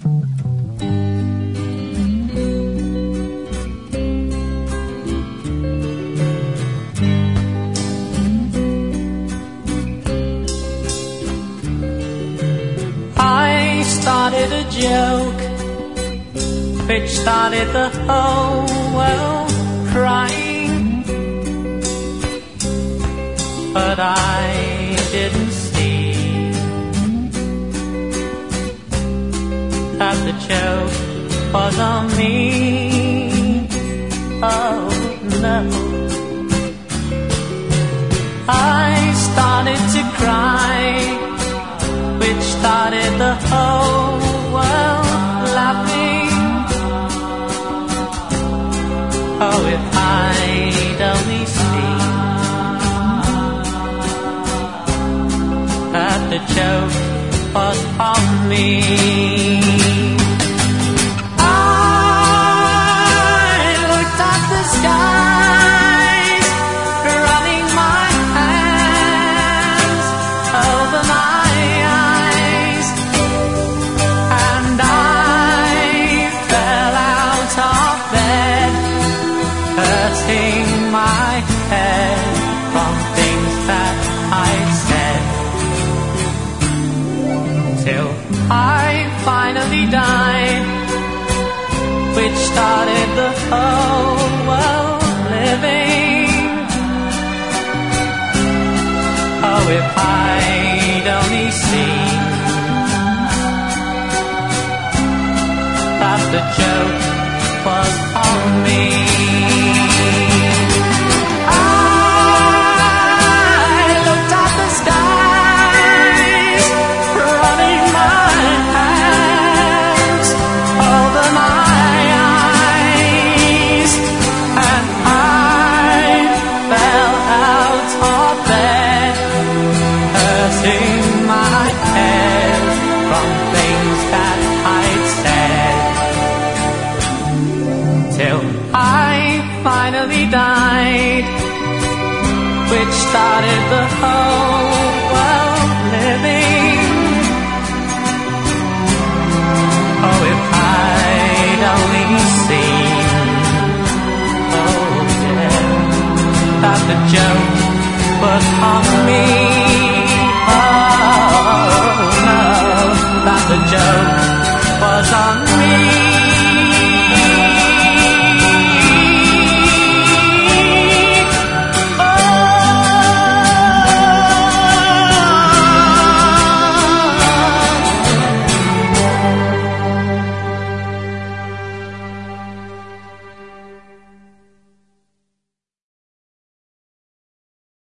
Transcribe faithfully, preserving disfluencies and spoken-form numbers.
I started a joke which started the whole world crying, but I didn't see that the joke was on me. Oh no, I started to cry, which started the whole world laughing. Oh, if I'd only seen that the joke was on me. I looked at the skies, running my hands over my eyes, and I fell out of bed, hurting my head from things that I said, till I finally died, which started the whole world living. Oh, if I'd only seen that the joke was on me. Finally died, which started the whole world living. Oh, if I'd only seen, oh yeah, that the joke was on me. Oh no, that the joke was on me.